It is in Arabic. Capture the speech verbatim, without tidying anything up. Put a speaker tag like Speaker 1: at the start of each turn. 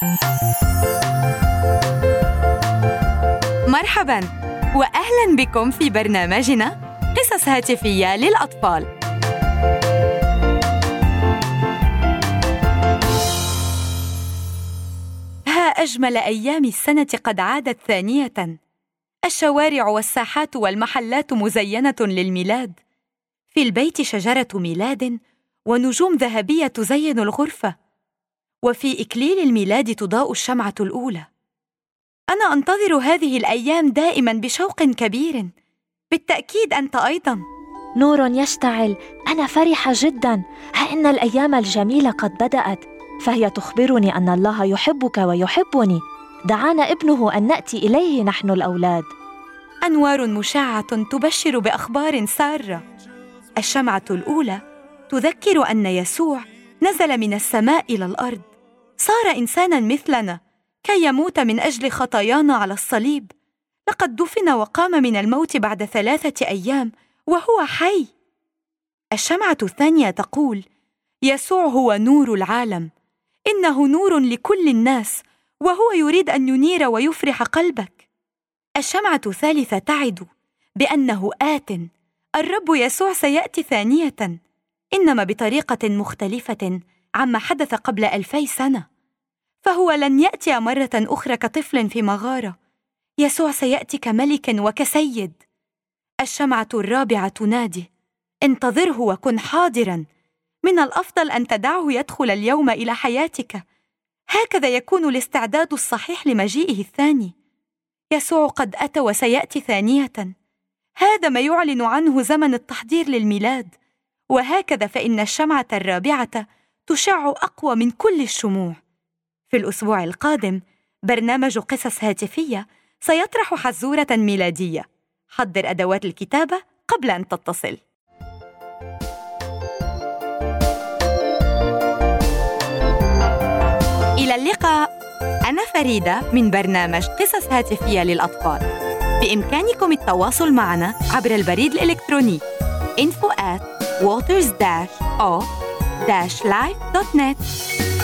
Speaker 1: مرحباً وأهلاً بكم في برنامجنا قصص هاتفية للأطفال. ها أجمل أيام السنة قد عادت ثانية. الشوارع والساحات والمحلات مزينة للميلاد. في البيت شجرة ميلاد ونجوم ذهبية تزين الغرفة، وفي إكليل الميلاد تضاء الشمعة الأولى. أنا أنتظر هذه الأيام دائماً بشوق كبير. بالتأكيد أنت أيضاً.
Speaker 2: نور يشتعل، أنا فرحة جداً. ها إن الأيام الجميلة قد بدأت، فهي تخبرني أن الله يحبك ويحبني. دعانا ابنه أن نأتي إليه نحن الأولاد.
Speaker 1: أنوار مشعة تبشر بأخبار سارة. الشمعة الأولى تذكر أن يسوع نزل من السماء إلى الأرض، صار إنساناً مثلنا كي يموت من أجل خطايانا على الصليب. لقد دفن وقام من الموت بعد ثلاثة أيام وهو حي. الشمعة الثانية تقول: يسوع هو نور العالم. إنه نور لكل الناس، وهو يريد أن ينير ويفرح قلبك. الشمعة الثالثة تعد بأنه آت. الرب يسوع سيأتي ثانية، إنما بطريقة مختلفة عما حدث قبل ألفي سنة. فهو لن يأتي مرة أخرى كطفل في مغارة. يسوع سيأتي كملك وكسيد. الشمعة الرابعة تنادي: انتظره وكن حاضراً. من الأفضل أن تدعه يدخل اليوم إلى حياتك. هكذا يكون الاستعداد الصحيح لمجيئه الثاني. يسوع قد أتى وسيأتي ثانية. هذا ما يعلن عنه زمن التحضير للميلاد. وهكذا فإن الشمعة الرابعة تشع أقوى من كل الشموع. في الأسبوع القادم برنامج قصص هاتفية سيطرح حزورة ميلادية. حضر أدوات الكتابة قبل أن تتصل. إلى اللقاء. أنا فريدة من برنامج قصص هاتفية للأطفال. بإمكانكم التواصل معنا عبر البريد الإلكتروني info at waters dash o dash life dot net.